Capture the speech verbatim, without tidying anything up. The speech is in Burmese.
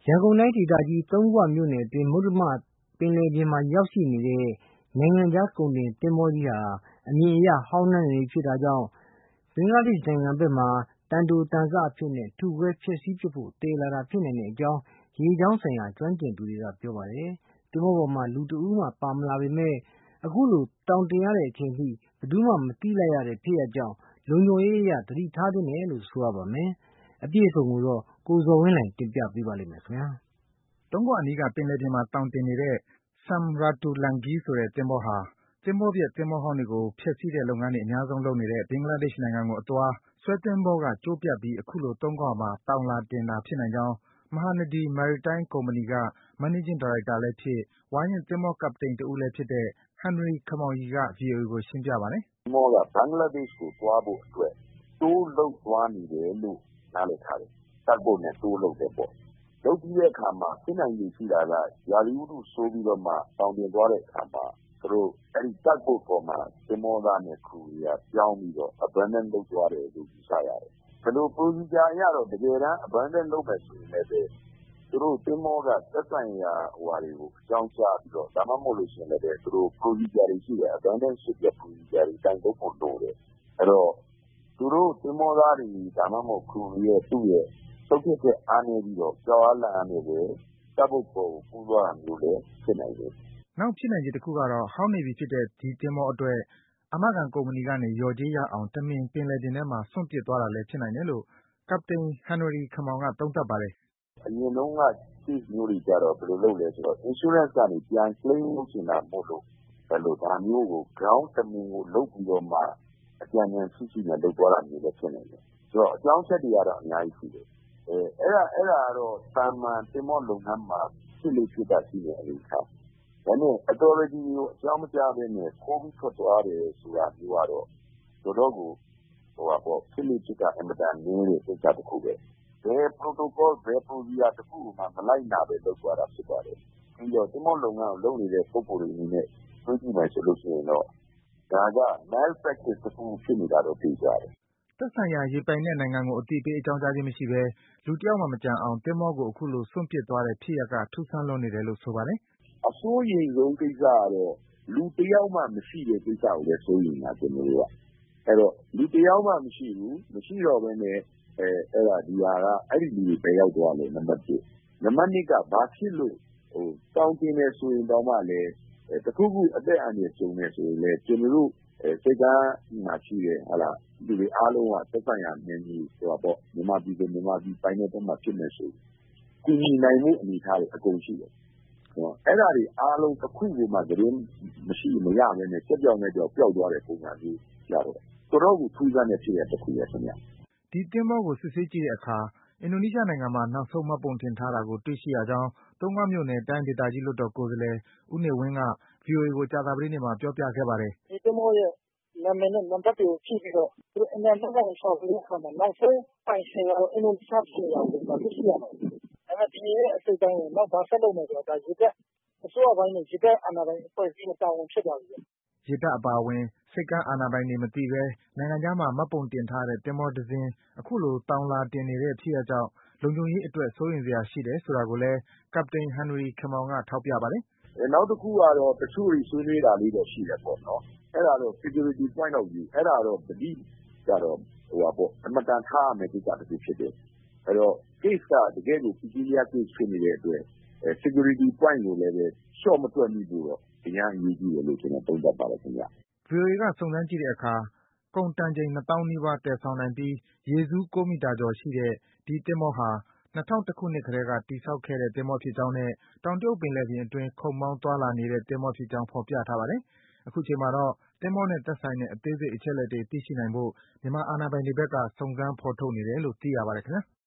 ရန်ကုန်တိုင်းဒေသကြီးသုံးခွမြို့နယ်အတွင်းမုတ္တမပင်လယ်ပြင်မှာရောက်ရှိနေတဲ့နိုင်ငံခြားကုန်တင်သင်္ဘောကြီးဟာအမြင်အရဟောင်းနွမ်းနေဖြစ်တာကြောင့်ဘင်္ဂလားဒေ့ရှ်နိုင်ငံဘက်မှာတန်တိုတန်စအဖြစ်နဲ့ထုခွဲဖျက်ဆီးပစ်ဖို့တည်လာတာဖြစ်နိုင်ကြောင်းရေကြောင်းဆိုင်ရာကျွမ်းကျင်သူတွေကပြောပါတယ်။သင်္ဘောပေါ်မှာလူတဦးမှပါမလာပေမဲ့အခုလိုတောင်တင်ရတဲ့အချိန်ထိဘယ်သူမှမသိလိုက်ရတဲ့ဖြစ်ရပ်ကြောင့်လုံခြုံရေးအရသတိထားသင့်တယ်လို့ဆိုရပါမယ်။အပြည့်အစုံကိုတော့ကိုဇော်ဝင်းလှိုင်တင်ပြပေးပါလိမ့်မယ်ခင်ဗျာ။တုံးခွအနီးကပင်လယ်ပြင်မှာတောင်တင်နေတဲ့ Samratulangi ဆိုတဲ့သင်္ဘောဟာသင်္ဘောပျက်သင်္ဘောဟောင်းတွေကိုဖျက်ဆီးတဲ့လုပ်ငန်းတွေအများဆုံးလုပ်နေတဲ့ဘင်္ဂလားဒေ့ရှ်နိုင်ငံကိုအသွားဆွဲသင်္ဘောကကျိုးပြတ်ပြီးအခုလိုတုံးခွမှာသောင်လာတင်တာဖြစ်နိုင်ကြောင်း Mahanadi Maritime ကုမ္ပဏီက Managing Director လည်းဖြစ် ဝါရင့်သင်္ဘောကပ္ပတိန်တဦးလည်းဖြစ်တဲ့ Henry Khamoyi က ဗွီအိုအေကိုရှင်းပြပါတယ်။“သင်္ဘောကဘင်္ဂလားဒေ့ရှ်ကိုသွားဖို့အတွက်တိုးလုပ်သွားနေတယ်လို့နားလည်ထားတယ်။ Tugboat နဲ့တိုးလုပ်တယ်ပေါ့။လုပ်ပြီးတဲ့အခါမှာဖြစ်နိုင်ခြေရှိတာကရာသီဥတုဆိုးပြီးတော့မှသောင်တင်သွားတဲ့အခါမှာသူတို့အဲဒီ Tugboat ပေါ်မှာသင်္ဘောသားနဲ့ crew တွေကပြောင်းပြီးတော့ abandon လုပ်သွားတယ်လို့ယူဆရတယ်။ဘယ်လို procedure အရတော့တကယ်တမ်း abandon လုပ်မယ်ဆိုရင်လည်းပဲသူတို့သင်္ဘောကသက်ဆိုင်ရာဟိုဟာတွေကိုအကြောင်းကြားပြီးတော့ဒါမှမဟုတ်လို့ရှိရင်လည်းသူတို့ procedure တွေရှိတယ်။ abandon ဖြစ်တဲ့ procedure တွေအတိုင်းလုပ်ဖို့လိုတယ်။အဲဒီတော့သူတို့သင်္ဘောသားတွေဒါမှမဟုတ် crew တွေရဲ့သူ့ရဲ့ဆုံးဖြတ်ချက်အားနည်းပြီးတော့ကြောက်အားလန့်အားနဲ့ပဲ Tugboat ပေါ်ကိုကူးသွားတာမျိုးလည်းဖြစ်နိုင်တယ်။ ”နောက်ဖြစ်နိုင်ခြေတခုကတော့ဟောင်းနေပြီဖြစ်တဲ့ဒီသင်္ဘောအတွက်အာမခံကုမ္ပဏီကနေလျော်ကြေးရအောင်တမင်ပင်လယ်ပြင်ထဲမှာစွန့်ပစ်သွားတာလည်းဖြစ်နိုင်တယ်လို့ကပ္ပတိန် Henry Khamoyi ကသုံးသပ်ပါတယ်။“အရင်တုန်းက case မျိုးတွေကျတော့ဘယ်လိုလုပ်လဲဆိုတော့ insurance ကနေပြန် claim လုပ်ချင်တာမို့လို့ဒါမျိုးကို ground တမင်ကိုလုပ်ပြီးတော့မှအကြံဉာဏ်ရှိရှိနဲ့လုပ်သွားတာမျိုးလည်းဖြစ်နိုင်တယ်။ဆိုတော့အကြောင်းအချက်တွေကတော့အများကြီးရှိတယ်။အဲဒါအဲဒါကတော့သာမန်သင်္ဘောလုပ်ငန်းမှာဖြစ်လေ့ဖြစ်ထရှိတဲ့အနေအထား။ဒါပေမဲ့ authority တွေကိုအကြောင်းမကြားဘဲနဲ့ခိုးပြီးထွက်သွားတယ်ဆိုတာမျိုးကတော့တော်တော့ကိုဟိုဟာပေါ့ဖြစ်လေ့ဖြစ်ထအင်မတန်နည်းတဲ့ကိစ္စတခုပဲ။ဘယ် protocol ဘယ် procedure တခုမှမလိုက်နာဘဲလုပ်သွားတာဖြစ်ပါတယ်။ပြီးတော့သင်္ဘောလုပ်ငန်းကိုလုပ်နေတဲ့ပုဂ္ဂိုလ်တွေအနေနဲ့တွေးကြည့်မယ်ဆိုလို့ရှိရင်တော့ဒါက malpractice တခုဖြစ်နေတာတော့သေချာတယ်။ ”သက်ဆိုင်ရာရေပိုင်နက်နိုင်ငံကိုအသိပေးအကြောင်းကြားခြင်းမရှိဘဲလူတယောက်မှမကျန်အောင်သင်္ဘောကိုအခုလိုစွန့်ပစ်သွားတဲ့ဖြစ်ရပ်ကထူးဆန်းလွန်းနေတယ်လို့ဆိုပါတယ်။“အစိုးရိမ်ဆုံးကိစ္စကတော့လူတယောက်မှမရှိတဲ့ကိစ္စကိုပဲစိုးရိမ်တာကျနော်တို့က။အဲဒီတော့လူတယောက်မှမရှိဘူး။မရှိတော့ဘဲနဲ့အဲအဲဒါဒီဟာကအဲဒီလူတွေဘယ်ရောက်သွားလဲနံပါတ်တစ်။နံပါတ်နှစ်ကဘာဖြစ်လို့ဟိုတောင်တင်တယ်ဆိုရင်တောင်မှလည်းတခုခုအသက်အန္တရာယ်ကြုံတယ်ဆိုရင်လည်းကျနော်တို့စိတ်ကမ်းမှာရှိတဲ့ဟာလားလူတွေအားလုံးကသက်ဆိုင်ရာနယ်မြေဟိုပါပေါ့မြန်မာပြည်ဆိုမြန်မာပြည်ပိုင်းတဲ့ဘက်မှာဖြစ်နေဆိုကူညီနိုင်မှုအနေအထားတွေအကုန်ရှိတယ်။အဲ့ဒါတွေအားလုံးတစ်ခုကိုမှသတင်းမရှိမရဘဲနဲ့ချက်ပြောင်းနဲ့ကြောက်ပျောက်သွားတဲ့ပုံစံမျိုးရတော့တော်တော်ကိုထူးဆန်းတဲ့ဖြစ်ရပ်တစ်ခုရဲ့ခင်ဗျ။ ”ဒီသင်္ဘောကိုစစ်ဆေးကြည့်တဲ့အခါအင်ဒိုနီးရှားနိုင်ငံမှာနောက်ဆုံးမှတ်ပုံတင်ထားတာကိုတွေ့ရှိရကြောင်းသုံးခွမြို့နယ်တိုင်းဒေသကြီးလွှတ်တော်ကိုယ်စားလှယ်ဦးနေဝင်းက ဗွီအိုအေကိုကြာသပတေးနေ့မှာပြောပြခဲ့ပါတယ်။“ဒီသင်္ဘောရဲ့နာမည်နဲ့နံပါတ်တွေကိုကြည့်ပြီးတော့သူတို့အင်တာနက်ကနေရှာဖွေတဲ့အခါမှာနောက်ဆုံးပိုင်ရှင်ကတော့အင်ဒိုနီးရှားဖြစ်နေတာကိုတွေ့ရှိရပါတယ်။ဒါပေမဲ့ဒီရဲ့အစိတ်အပိုင်းကိုနောက်ဘာဆက်လုပ်မယ်ဆိုတော့ဒါရေတပ်အစိုးရပိုင်းနဲ့ရေတပ်အာဏာပိုင်အဖွဲ့အစည်းရဲ့တာဝန်ဖြစ်သွားပြီ။ ”ရေတပ်အပါအဝင်ဆိပ်ကမ်းအာဏာပိုင်တွေမသိဘဲနိုင်ငံခြားမှာမှတ်ပုံတင်ထားတဲ့သင်္ဘောတစင်းအခုလိုသောင်လာတင်နေတဲ့ဖြစ်ရပ်ကြောင့်လုံခြုံရေးအတွက်စိုးရိမ်စရာရှိတယ်ဆိုတာကိုလည်းကပ္ပတိန် Henry Khamoyi ကထောက်ပြပါတယ်။“နောက်တစ်ခုကတော့တချို့တွေဆွေးနွေးတာလေးတော့ရှိတယ်ပေါ့နော်။အဲဒါတော့ security point of view အဲဒါတော့သတိကတော့ဟိုပါပေါ့အမတန်ထားရမယ့်ကိစ္စတစ်ခုဖြစ်တယ်။အဲဒီတော့ case ကတကယ်ကို peculiar case ဖြစ်နေတဲ့အတွက် security point ကိုလည်းပဲလျှော့မတွက်မိဖို့တော့အရမ်းအရေးကြီးတယ်လို့ကျွန်တော်သုံးသပ်ပါတယ်ခင်ဗျ။ ” ဗွီအိုအေကစုံစမ်းကြည့်တဲ့အခါကုန်တန်ချိန်နှစ်သောင်းနီးပါးတင်ဆောင်နိုင်ပြီးရေစီးကိုးမီတာကျော်ရှိတဲ့ဒီသင်္ဘောဟာ၂၀၀၁ခုနှစ်ကတည်းကတည်ဆောက်ခဲ့တဲ့သင်္ဘောဖြစ်ကြောင်းနဲ့တောင်တရုတ်ပင်လယ်ပြင်အတွင်းခုတ်မောင်းသွားလာနေတဲ့သင်္ဘောဖြစ်ကြောင်းဖော်ပြထားပါတယ်။အခုချိန်မှာတော့သင်္ဘောနဲ့သက်ဆိုင်တဲ့အသေးစိတ်အချက်အလက်တွေသိရှိနိုင်ဖို့မြန်မာအာဏာပိုင်တွေဘက်ကစုံစမ်းဖော်ထုတ်နေတယ်လို့သိရပါတယ်ခင်ဗျာ။